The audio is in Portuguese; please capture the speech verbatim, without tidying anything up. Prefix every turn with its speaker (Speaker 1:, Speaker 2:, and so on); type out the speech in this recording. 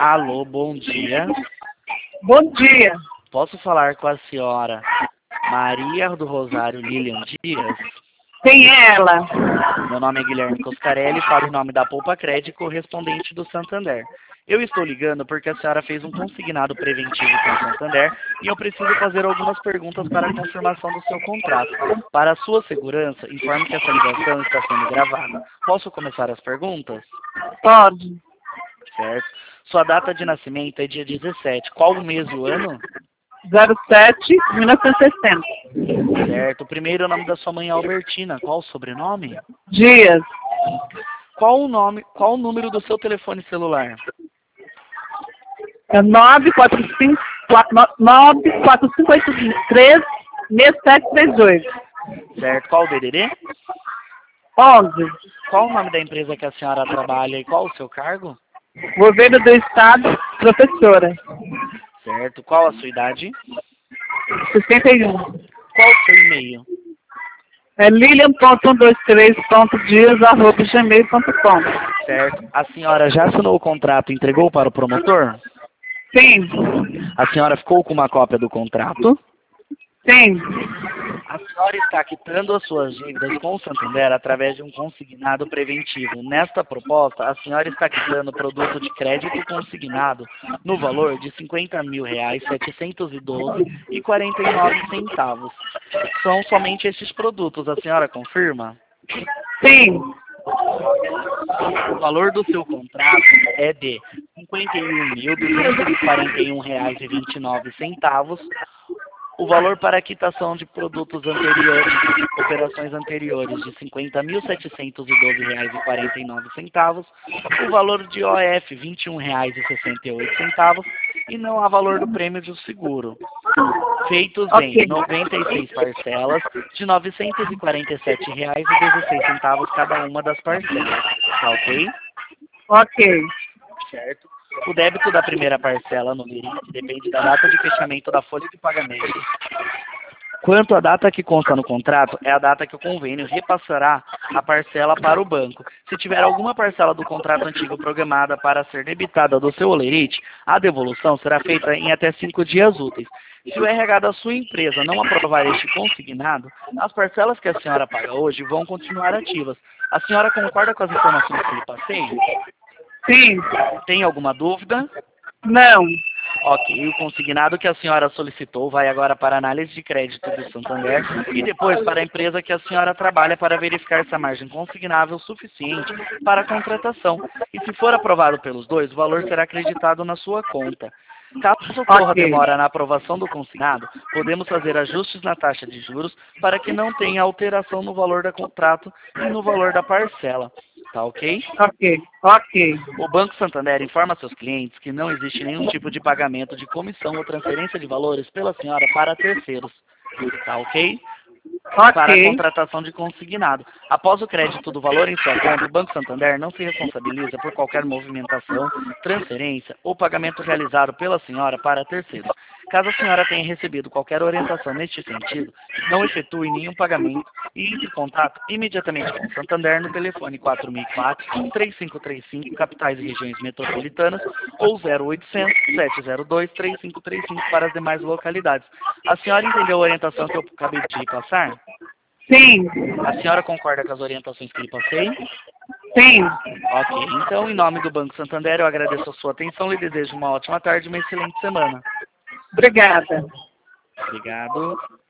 Speaker 1: Alô, bom dia.
Speaker 2: Bom dia.
Speaker 1: Posso falar com a senhora Maria do Rosário Lilian Dias?
Speaker 2: Quem é ela?
Speaker 1: Meu nome é Guilherme Coscarelli, falo em nome da Poupa Crédito, correspondente do Santander. Eu estou ligando porque a senhora fez um consignado preventivo com o Santander e eu preciso fazer algumas perguntas para a confirmação do seu contrato. Para a sua segurança, informe que essa ligação está sendo gravada. Posso começar as perguntas?
Speaker 2: Pode.
Speaker 1: Certo. Sua data de nascimento é dia dezessete. Qual o mês e o ano?
Speaker 2: zero sete, mil novecentos e sessenta.
Speaker 1: Certo. Primeiro, o nome da sua mãe é Albertina. Qual o sobrenome?
Speaker 2: Dias.
Speaker 1: Qual o nome, qual o número do seu telefone celular?
Speaker 2: É nove quatro cinco oito três seis sete três dois.
Speaker 1: Certo. Qual o D D D?
Speaker 2: onze.
Speaker 1: Qual o nome da empresa que a senhora trabalha e qual o seu cargo?
Speaker 2: Governo do Estado, professora.
Speaker 1: Certo. Qual a sua idade?
Speaker 2: sessenta e um.
Speaker 1: Qual o seu e-mail?
Speaker 2: É lilian ponto um dois três ponto dias arroba gmail ponto com.
Speaker 1: Certo. A senhora já assinou o contrato e entregou para o promotor?
Speaker 2: Sim.
Speaker 1: A senhora ficou com uma cópia do contrato?
Speaker 2: Sim.
Speaker 1: A senhora está quitando as suas dívidas com o Santander através de um consignado preventivo. Nesta proposta, a senhora está quitando produto de crédito consignado no valor de cinquenta mil reais, setecentos e doze reais e quarenta e nove centavos. São somente estes produtos, a senhora confirma?
Speaker 2: Sim.
Speaker 1: O valor do seu contrato é de cinquenta e um mil, duzentos e quarenta e um reais e vinte e nove centavos. O valor para a quitação de produtos anteriores, operações anteriores, de cinquenta mil, setecentos e doze reais e quarenta e nove centavos. O valor de O F, vinte e um reais e sessenta e oito centavos. E não há valor do prêmio do seguro. Feitos em
Speaker 2: Ok.
Speaker 1: noventa e seis parcelas de novecentos e quarenta e sete reais e dezesseis centavos cada uma das parcelas. Tá ok?
Speaker 2: Ok.
Speaker 1: Certo. O débito da primeira parcela no limite depende da data de fechamento da folha de pagamento. Quanto à data que consta no contrato, é a data que o convênio repassará a parcela para o banco. Se tiver alguma parcela do contrato antigo programada para ser debitada do seu holerite, a devolução será feita em até cinco dias úteis. Se o R H da sua empresa não aprovar este consignado, as parcelas que a senhora paga hoje vão continuar ativas. A senhora concorda com as informações que lhe passei?
Speaker 2: Sim.
Speaker 1: Tem alguma dúvida?
Speaker 2: Não.
Speaker 1: Ok, o consignado que a senhora solicitou vai agora para a análise de crédito do Santander e depois para a empresa que a senhora trabalha para verificar se a margem consignável é suficiente para a contratação. E se for aprovado pelos dois, o valor será acreditado na sua conta. Caso ocorra
Speaker 2: Ok.
Speaker 1: demora na aprovação do consignado, podemos fazer ajustes na taxa de juros para que não tenha alteração no valor do contrato e no valor da parcela. Tá ok?
Speaker 2: Ok. Ok.
Speaker 1: O Banco Santander informa seus clientes que não existe nenhum tipo de pagamento de comissão ou transferência de valores pela senhora para terceiros. Tá ok? Para a
Speaker 2: Ok.
Speaker 1: contratação de consignado. Após o crédito do valor em sua conta, o Banco Santander não se responsabiliza por qualquer movimentação, transferência ou pagamento realizado pela senhora para terceiros. Caso a senhora tenha recebido qualquer orientação neste sentido, não efetue nenhum pagamento e entre em contato imediatamente com o Santander no telefone quatro mil e quatro, três cinco três cinco, capitais e regiões metropolitanas, ou zero oitocentos, sete zero dois, três cinco três cinco para as demais localidades. A senhora entendeu a orientação que eu acabei de lhe passar?
Speaker 2: Sim.
Speaker 1: A senhora concorda com as orientações que lhe passei?
Speaker 2: Sim.
Speaker 1: Ok, então em nome do Banco Santander eu agradeço a sua atenção e desejo uma ótima tarde e uma excelente semana.
Speaker 2: Obrigada.
Speaker 1: Obrigado.